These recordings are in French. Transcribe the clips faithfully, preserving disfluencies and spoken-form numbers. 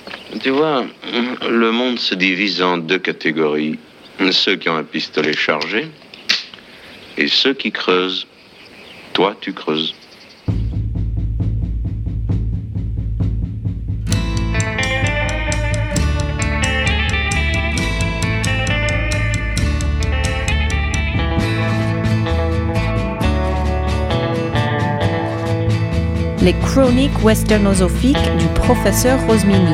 Tu vois, le monde se divise en deux catégories. Ceux qui ont un pistolet chargé et ceux qui creusent. Toi, tu creuses. Les chroniques westernosophiques du professeur Rosmini.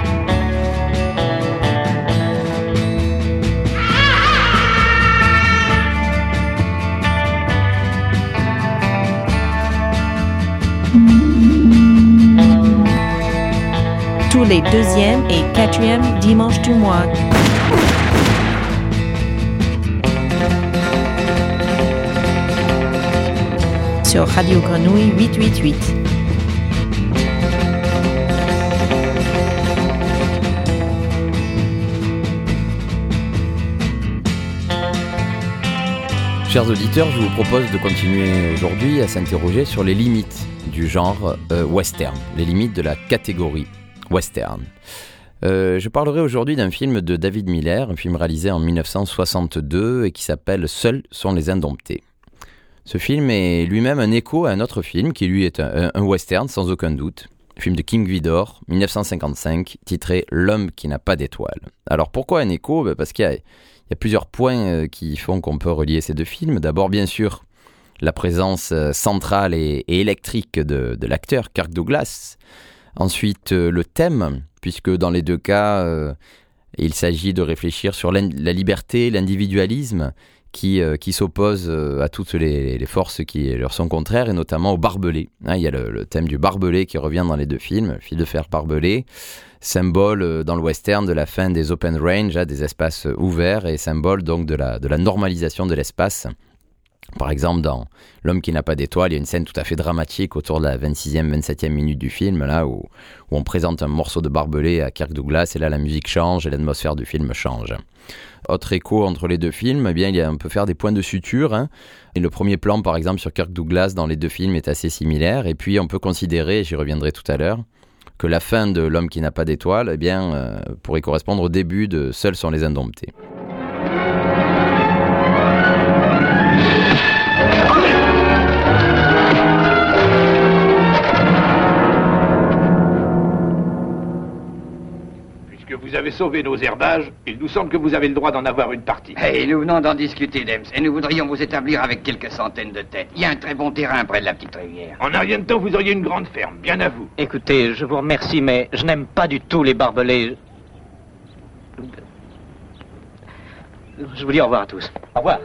Tous les deuxièmes et quatrièmes dimanches du mois. Sur Radio Grenouille huit cent quatre-vingt-huit. Chers auditeurs, je vous propose de continuer aujourd'hui à s'interroger sur les limites du genre euh, western, les limites de la catégorie western. Euh, je parlerai aujourd'hui d'un film de David Miller, un film réalisé en dix-neuf cent soixante-deux et qui s'appelle « Seuls sont les indomptés ». Ce film est lui-même un écho à un autre film qui lui est un, un western sans aucun doute, le film de King Vidor, dix-neuf cent cinquante-cinq, titré « L'homme qui n'a pas d'étoile ». Alors pourquoi un écho ? Ben parce qu'il y a, il y a plusieurs points qui font qu'on peut relier ces deux films. D'abord, bien sûr, la présence centrale et, et électrique de, de l'acteur Kirk Douglas. Ensuite, le thème, puisque dans les deux cas, euh, il s'agit de réfléchir sur la liberté, l'individualisme, qui, euh, qui s'opposent à toutes les, les forces qui leur sont contraires, et notamment au barbelé. Hein, il y a le, le thème du barbelé qui revient dans les deux films, le fil de fer barbelé, symbole dans le western de la fin des open range, hein, des espaces ouverts, et symbole donc de la, de la normalisation de l'espace. Par exemple, dans L'homme qui n'a pas d'étoile, il y a une scène tout à fait dramatique autour de la vingt-sixième, vingt-septième minute du film, là où, où on présente un morceau de barbelé à Kirk Douglas, et là la musique change et l'atmosphère du film change. Autre écho entre les deux films, eh bien, il y a, on peut faire des points de suture. Hein. Et le premier plan, par exemple, sur Kirk Douglas dans les deux films est assez similaire. Et puis, on peut considérer, et j'y reviendrai tout à l'heure, que la fin de L'homme qui n'a pas d'étoile eh bien, euh, pourrait correspondre au début de Seuls sont les indomptés. Vous avez sauvé nos herbages, il nous semble que vous avez le droit d'en avoir une partie. Hey, nous venons d'en discuter, Dems, et nous voudrions vous établir avec quelques centaines de têtes. Il y a un très bon terrain près de la petite rivière. En un rien de temps, vous auriez une grande ferme, bien à vous. Écoutez, je vous remercie, mais je n'aime pas du tout les barbelés. Je vous dis au revoir à tous. Au revoir.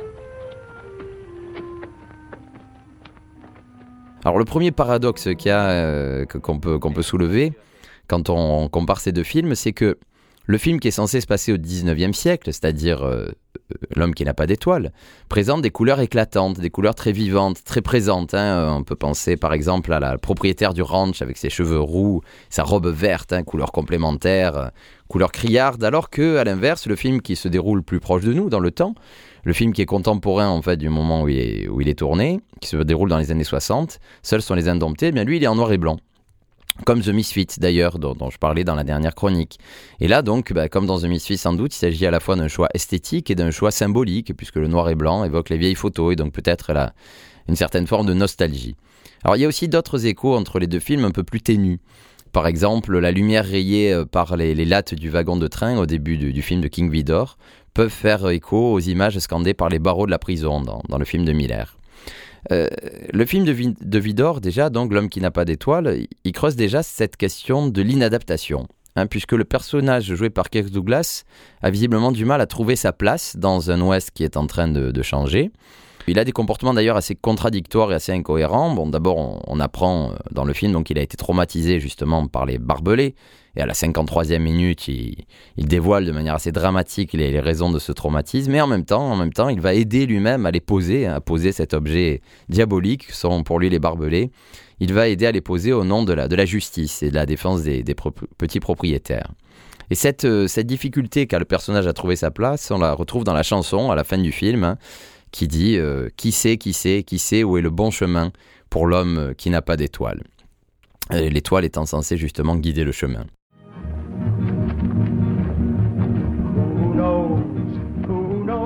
Alors, le premier paradoxe qu'il y a, euh, qu'on peut, qu'on peut soulever quand on compare ces deux films, c'est que le film qui est censé se passer au dix-neuvième siècle, c'est-à-dire euh, L'homme qui n'a pas d'étoile, présente des couleurs éclatantes, des couleurs très vivantes, très présentes. Hein. On peut penser par exemple à la propriétaire du ranch avec ses cheveux roux, sa robe verte, hein, couleur complémentaire, euh, couleur criarde, alors que à l'inverse, le film qui se déroule plus proche de nous dans le temps, le film qui est contemporain en fait du moment où il est, où il est tourné, qui se déroule dans les années soixante, Seuls sont les indomptés, eh bien lui il est en noir et blanc. Comme The Misfits d'ailleurs, dont, dont je parlais dans la dernière chronique. Et là donc, bah, comme dans The Misfits sans doute, il s'agit à la fois d'un choix esthétique et d'un choix symbolique, puisque le noir et blanc évoque les vieilles photos et donc peut-être là, une certaine forme de nostalgie. Alors il y a aussi d'autres échos entre les deux films un peu plus ténus. Par exemple, la lumière rayée par les, les lattes du wagon de train au début du, du film de King Vidor peuvent faire écho aux images scandées par les barreaux de la prison dans, dans le film de Miller. Euh, le film de, Vi- de Vidor, déjà, donc L'homme qui n'a pas d'étoile, il creuse déjà cette question de l'inadaptation, hein, puisque le personnage joué par Kirk Douglas a visiblement du mal à trouver sa place dans un Ouest qui est en train de, de changer. Il a des comportements d'ailleurs assez contradictoires et assez incohérents. Bon, d'abord, on, on apprend dans le film donc, qu'il a été traumatisé justement par les barbelés. Et à la cinquante-troisième minute, il, il dévoile de manière assez dramatique les, les raisons de ce traumatisme. Mais en même temps, en même temps, il va aider lui-même à les poser, à poser cet objet diabolique, que sont pour lui les barbelés. Il va aider à les poser au nom de la, de la justice et de la défense des, des pro- petits propriétaires. Et cette, euh, cette difficulté qu'a le personnage à trouver sa place, on la retrouve dans la chanson à la fin du film, hein, qui dit euh, « Qui sait, qui sait, qui sait où est le bon chemin pour l'homme qui n'a pas d'étoile ?» L'étoile étant censée justement guider le chemin.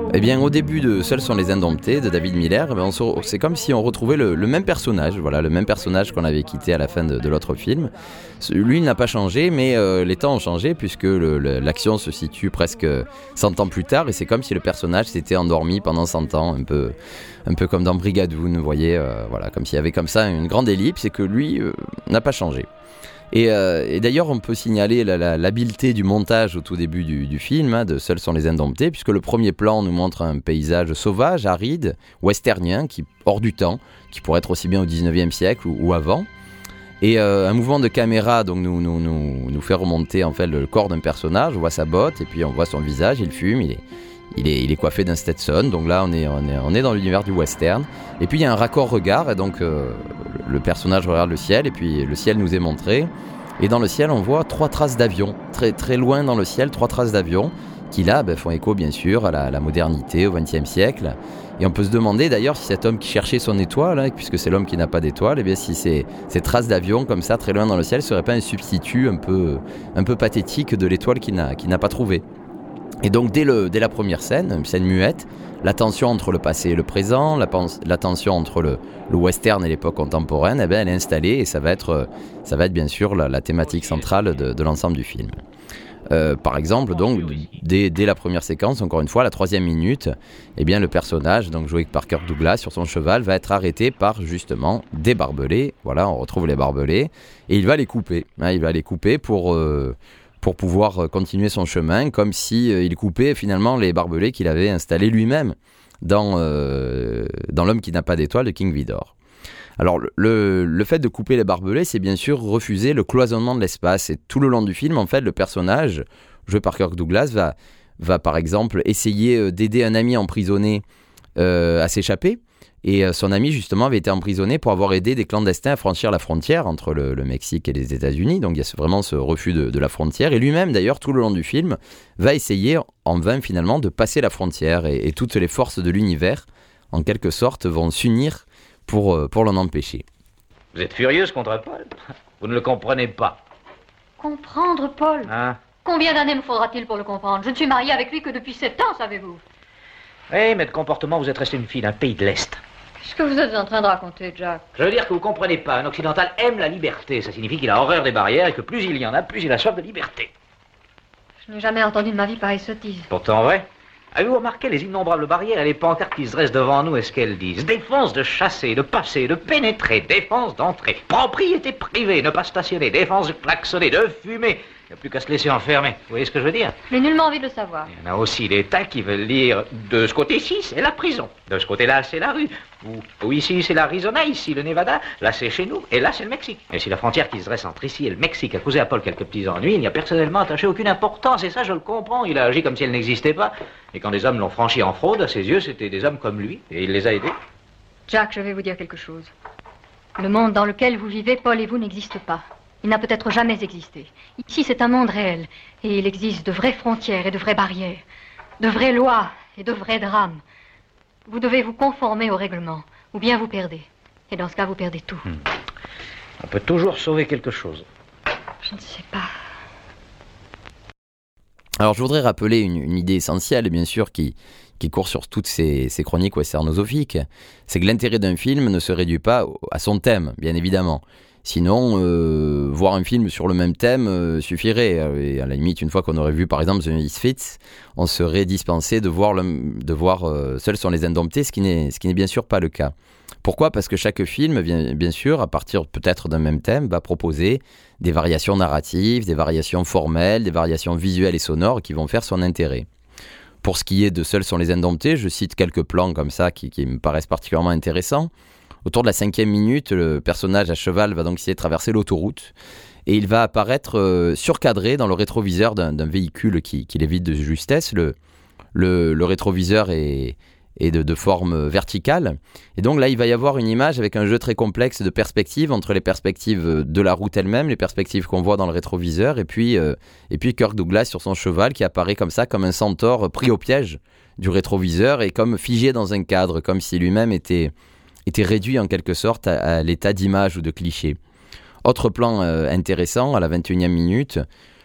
Eh bien, au début de Seuls sont les indomptés de David Miller, eh bien, on se, c'est comme si on retrouvait le, le même personnage, voilà, le même personnage qu'on avait quitté à la fin de, de l'autre film. Lui, il n'a pas changé, mais euh, les temps ont changé puisque le, le, l'action se situe presque cent ans plus tard et c'est comme si le personnage s'était endormi pendant cent ans, un peu, un peu comme dans Brigadoon, vous voyez, euh, voilà, comme s'il y avait comme ça une grande ellipse et que lui euh, n'a pas changé. Et, euh, et d'ailleurs, on peut signaler la, la, l'habileté du montage au tout début du, du film, hein, de Seuls sont les indomptés, puisque le premier plan nous montre un paysage sauvage, aride, westernien, qui, hors du temps, qui pourrait être aussi bien au dix-neuvième siècle ou, ou avant. Et euh, un mouvement de caméra donc, nous, nous, nous, nous fait remonter en fait, le corps d'un personnage, on voit sa botte, et puis on voit son visage, il fume, il est, il est, il est coiffé d'un Stetson, donc là on est, on, est, on est dans l'univers du western. Et puis il y a un raccord regard, et donc euh, le personnage regarde le ciel, et puis le ciel nous est montré. Et dans le ciel, on voit trois traces d'avion, très, très loin dans le ciel, trois traces d'avion, qui là ben, font écho bien sûr à la, la modernité, au vingtième siècle. Et on peut se demander d'ailleurs si cet homme qui cherchait son étoile, hein, puisque c'est l'homme qui n'a pas d'étoile, eh bien si ces, ces traces d'avion comme ça, très loin dans le ciel, ne seraient pas un substitut un peu, un peu pathétique de l'étoile qu'il n'a, qu'il n'a pas trouvée. Et donc dès, le, dès la première scène, une scène muette, la tension entre le passé et le présent, la, la tension entre le, le western et l'époque contemporaine, eh bien, elle est installée et ça va être, ça va être bien sûr la, la thématique centrale de, de l'ensemble du film. Euh, par exemple, donc, dès, dès la première séquence, encore une fois, la troisième minute, eh bien, le personnage, donc joué par Kirk Douglas sur son cheval, va être arrêté par justement des barbelés. Voilà, on retrouve les barbelés et il va les couper. Hein, il va les couper pour... Euh, pour pouvoir continuer son chemin, comme si euh, il coupait finalement les barbelés qu'il avait installés lui-même dans, euh, dans L'homme qui n'a pas d'étoile de King Vidor. Alors le, le fait de couper les barbelés, c'est bien sûr refuser le cloisonnement de l'espace. Et tout le long du film, en fait, le personnage, joué par Kirk Douglas, va, va par exemple essayer d'aider un ami emprisonné euh, à s'échapper. Et son ami, justement, avait été emprisonné pour avoir aidé des clandestins à franchir la frontière entre le, le Mexique et les États-Unis. Donc il y a vraiment ce refus de, de la frontière. Et lui-même, d'ailleurs, tout le long du film, va essayer en vain, finalement, de passer la frontière. Et, et toutes les forces de l'univers, en quelque sorte, vont s'unir pour, pour l'en empêcher. Vous êtes furieuse contre Paul? Vous ne le comprenez pas. Comprendre, Paul? Hein? Combien d'années me faudra-t-il pour le comprendre? Je ne suis mariée avec lui que depuis sept ans, savez-vous? Oui, mais de comportement, vous êtes restée une fille d'un pays de l'Est. Qu'est-ce que vous êtes en train de raconter, Jack? Je veux dire que vous comprenez pas. Un occidental aime la liberté. Ça signifie qu'il a horreur des barrières et que plus il y en a, plus il a soif de liberté. Je n'ai jamais entendu de ma vie pareille sottise. Pourtant vrai. Avez-vous remarqué les innombrables barrières et les pancartes qui se dressent devant nous et ce qu'elles disent? Défense de chasser, de passer, de pénétrer, défense d'entrer, propriété privée, ne pas stationner, défense de klaxonner, de fumer. Il n'y a plus qu'à se laisser enfermer. Vous voyez ce que je veux dire? Je n'ai nullement envie de le savoir. Il y en a aussi des tas qui veulent dire de ce côté-ci, c'est la prison. De ce côté-là, c'est la rue. Ou, ou ici, c'est l'Arizona, ici, le Nevada. Là, c'est chez nous. Et là, c'est le Mexique. Et si la frontière qui se dresse entre ici et le Mexique a causé à Paul quelques petits ennuis, il n'y a personnellement attaché aucune importance. Et ça, je le comprends. Il a agi comme si elle n'existait pas. Et quand des hommes l'ont franchi en fraude, à ses yeux, c'était des hommes comme lui. Et il les a aidés. Jack, je vais vous dire quelque chose. Le monde dans lequel vous vivez, Paul et vous, n'existe pas. Il n'a peut-être jamais existé. Ici, c'est un monde réel. Et il existe de vraies frontières et de vraies barrières. De vraies lois et de vrais drames. Vous devez vous conformer au règlement. Ou bien vous perdez. Et dans ce cas, vous perdez tout. Hmm. On peut toujours sauver quelque chose. Je ne sais pas. Alors, je voudrais rappeler une, une idée essentielle, bien sûr, qui, qui court sur toutes ces, ces chroniques westernosophiques. C'est que l'intérêt d'un film ne se réduit pas à son thème, bien évidemment. Sinon, euh, voir un film sur le même thème euh, suffirait. Et à la limite, une fois qu'on aurait vu par exemple The Misfits, on serait dispensé de voir, le, de voir euh, Seuls sont les indomptés, ce qui n'est, ce qui n'est bien sûr pas le cas. Pourquoi ? Parce que chaque film, bien, bien sûr, à partir peut-être d'un même thème, va proposer des variations narratives, des variations formelles, des variations visuelles et sonores qui vont faire son intérêt. Pour ce qui est de Seuls sont les indomptés, je cite quelques plans comme ça qui, qui me paraissent particulièrement intéressants. Autour de la cinquième minute, le personnage à cheval va donc essayer de traverser l'autoroute et il va apparaître euh, surcadré dans le rétroviseur d'un, d'un véhicule qui, qui l'évite de justesse. Le, le, le rétroviseur est, est de, de forme verticale et donc là il va y avoir une image avec un jeu très complexe de perspectives entre les perspectives de la route elle-même, les perspectives qu'on voit dans le rétroviseur et puis, euh, et puis Kirk Douglas sur son cheval qui apparaît comme ça, comme un centaure pris au piège du rétroviseur et comme figé dans un cadre, comme si lui-même était... était réduit en quelque sorte à, à l'état d'image ou de cliché. Autre plan euh, intéressant, à la vingt et unième minute,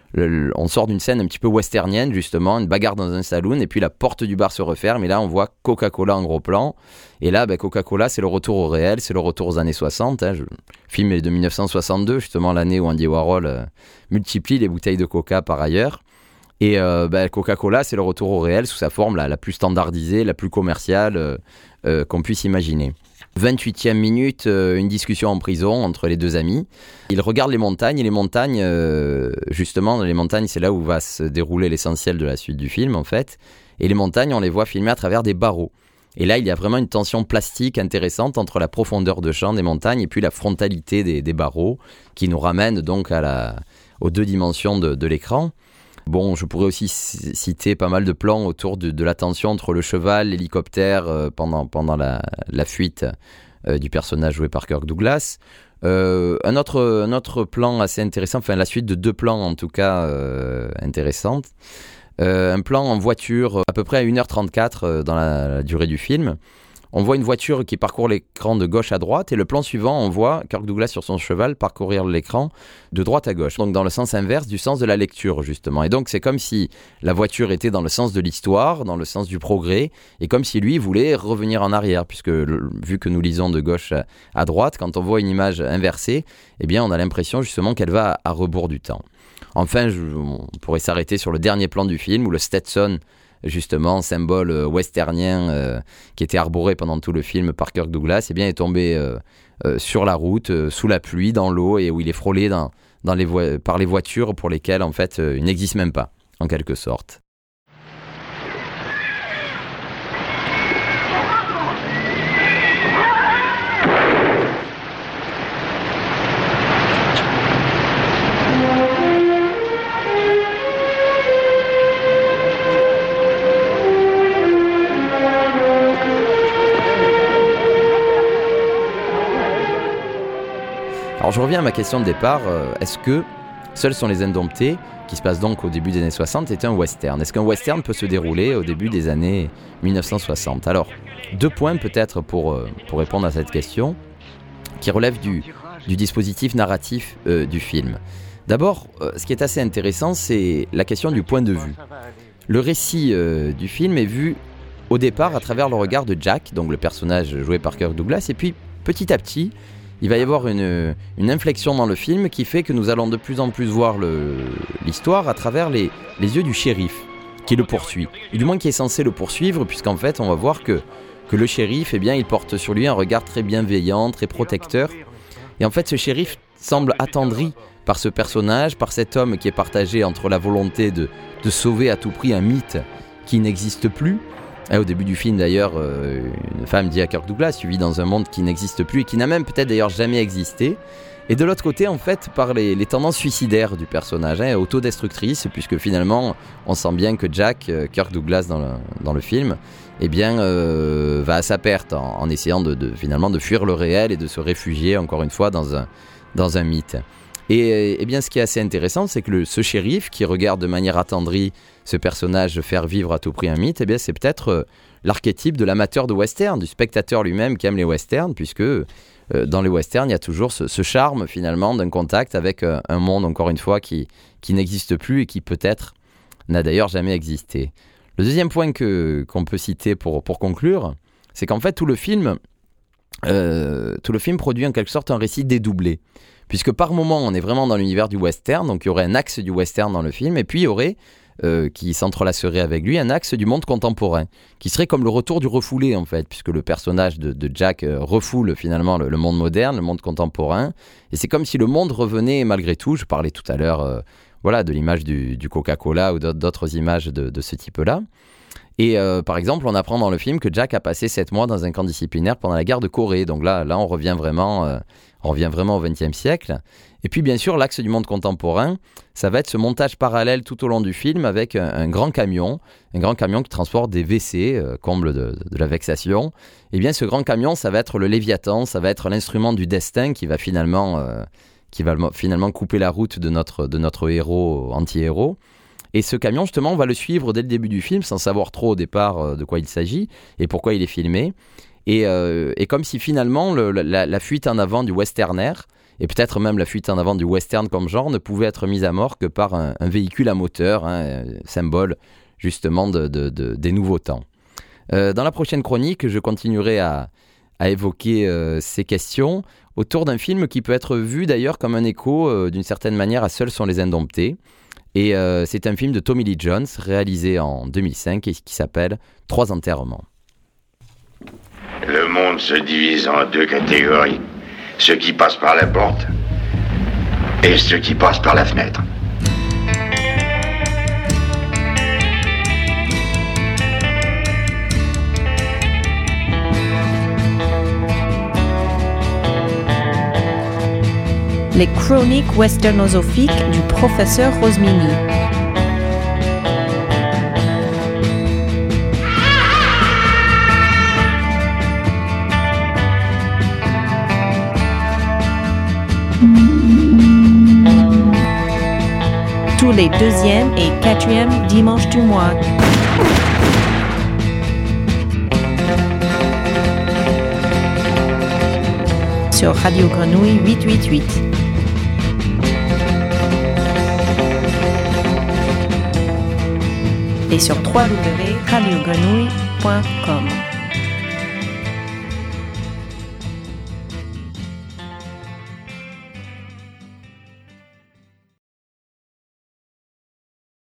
le, le, on sort d'une scène un petit peu westernienne, justement, une bagarre dans un saloon, et puis la porte du bar se referme, et là, on voit Coca-Cola en gros plan. Et là, ben, Coca-Cola, c'est le retour au réel, c'est le retour aux années soixante. Hein. Je, le film est de dix-neuf cent soixante-deux, justement, l'année où Andy Warhol euh, multiplie les bouteilles de Coca par ailleurs. Et euh, ben, Coca-Cola, c'est le retour au réel sous sa forme la, la plus standardisée, la plus commerciale euh, euh, qu'on puisse imaginer. vingt-huitième minute, euh, une discussion en prison entre les deux amis. Ils regardent les montagnes, et les montagnes, euh, justement, dans les montagnes, c'est là où va se dérouler l'essentiel de la suite du film, en fait. Et les montagnes, on les voit filmer à travers des barreaux. Et là, il y a vraiment une tension plastique intéressante entre la profondeur de champ des montagnes et puis la frontalité des, des barreaux, qui nous ramène donc à la, aux deux dimensions de, de l'écran. Bon, je pourrais aussi citer pas mal de plans autour de, de la tension entre le cheval, l'hélicoptère euh, pendant, pendant la, la fuite euh, du personnage joué par Kirk Douglas. Euh, un, autre, un autre plan assez intéressant, enfin la suite de deux plans en tout cas euh, intéressantes. Euh, un plan en voiture à peu près à une heure trente-quatre euh, dans la, la durée du film. On voit une voiture qui parcourt l'écran de gauche à droite, et le plan suivant, on voit Kirk Douglas sur son cheval parcourir l'écran de droite à gauche, donc dans le sens inverse du sens de la lecture justement. Et donc c'est comme si la voiture était dans le sens de l'histoire, dans le sens du progrès, et comme si lui voulait revenir en arrière, puisque le, vu que nous lisons de gauche à, à droite, quand on voit une image inversée, eh bien on a l'impression justement qu'elle va à, à rebours du temps. Enfin, je, on pourrait s'arrêter sur le dernier plan du film où le Stetson, justement, symbole euh, westernien euh, qui était arboré pendant tout le film par Kirk Douglas, eh bien, est tombé euh, euh, sur la route, euh, sous la pluie, dans l'eau, et où il est frôlé dans, dans les vo- par les voitures pour lesquelles, en fait, euh, il n'existe même pas, en quelque sorte. Alors je reviens à ma question de départ, euh, est-ce que Seuls sont les Indomptés, qui se passe donc au début des années soixante, est un western? Est-ce qu'un western peut se dérouler au début des années dix-neuf cent soixante? Alors, deux points peut-être pour, euh, pour répondre à cette question, qui relèvent du, du dispositif narratif euh, du film. D'abord, euh, ce qui est assez intéressant, c'est la question du point de vue. Le récit euh, du film est vu au départ à travers le regard de Jack, donc le personnage joué par Kirk Douglas, et puis petit à petit, il va y avoir une, une inflexion dans le film qui fait que nous allons de plus en plus voir le, l'histoire à travers les, les yeux du shérif qui le poursuit, ou du moins qui est censé le poursuivre, puisqu'en fait on va voir que, que le shérif, eh bien, il porte sur lui un regard très bienveillant, très protecteur, et en fait ce shérif semble attendri par ce personnage, par cet homme qui est partagé entre la volonté de, de sauver à tout prix un mythe qui n'existe plus. Et au début du film d'ailleurs, euh, une femme dit à Kirk Douglas, tu vis dans un monde qui n'existe plus et qui n'a même peut-être d'ailleurs jamais existé. Et de l'autre côté, en fait, par les, les tendances suicidaires du personnage, hein, autodestructrices, puisque finalement, on sent bien que Jack, euh, Kirk Douglas dans le, dans le film, eh bien, euh, va à sa perte en, en essayant de, de, finalement de fuir le réel et de se réfugier encore une fois dans un, dans un mythe. Et, et bien, ce qui est assez intéressant, c'est que le, ce shérif qui regarde de manière attendrie ce personnage faire vivre à tout prix un mythe, eh bien, c'est peut-être euh, l'archétype de l'amateur de western, du spectateur lui-même qui aime les westerns, puisque euh, dans les westerns, il y a toujours ce, ce charme finalement d'un contact avec euh, un monde, encore une fois, qui, qui n'existe plus et qui peut-être n'a d'ailleurs jamais existé. Le deuxième point que, qu'on peut citer pour, pour conclure, c'est qu'en fait, tout le film, euh, tout le film produit en quelque sorte un récit dédoublé. Puisque par moment, on est vraiment dans l'univers du western, donc il y aurait un axe du western dans le film, et puis il y aurait, euh, qui s'entrelacerait avec lui, un axe du monde contemporain, qui serait comme le retour du refoulé, en fait, puisque le personnage de, de Jack euh, refoule finalement le, le monde moderne, le monde contemporain, et c'est comme si le monde revenait malgré tout. Je parlais tout à l'heure euh, voilà, de l'image du, du Coca-Cola ou d'autres images de, de ce type-là. Et euh, par exemple, on apprend dans le film que Jack a passé sept mois dans un camp disciplinaire pendant la guerre de Corée. Donc là, là on revient vraiment, euh, on revient vraiment au vingtième siècle. Et puis bien sûr, l'axe du monde contemporain, ça va être ce montage parallèle tout au long du film avec un, un grand camion, un grand camion qui transporte des W C, euh, comble de, de la vexation. Et bien ce grand camion, ça va être le Léviathan, ça va être l'instrument du destin qui va finalement, euh, qui va finalement couper la route de notre, de notre héros anti-héros. Et ce camion, justement, on va le suivre dès le début du film, sans savoir trop au départ euh, de quoi il s'agit et pourquoi il est filmé. Et, euh, et comme si finalement le, la, la fuite en avant du westerner, Et peut-être même la fuite en avant du western comme genre ne pouvait être mise à mort que par un, un véhicule à moteur, hein, symbole justement de, de, de, des nouveaux temps. Euh, dans la prochaine chronique, je continuerai à, à évoquer euh, ces questions autour d'un film qui peut être vu d'ailleurs comme un écho euh, d'une certaine manière à Seuls sont les indomptés. Et euh, c'est un film de Tommy Lee Jones réalisé en deux mille cinq et qui s'appelle Trois enterrements. Le monde se divise en deux catégories. Ceux qui passent par la porte et ceux qui passent par la fenêtre. Les chroniques westernozophiques du professeur Rosmini. Tous les deuxième et quatrième dimanches du mois. Sur Radio Grenouille huit cent quatre-vingt-huit. Et sur w w w point radio grenouille point com.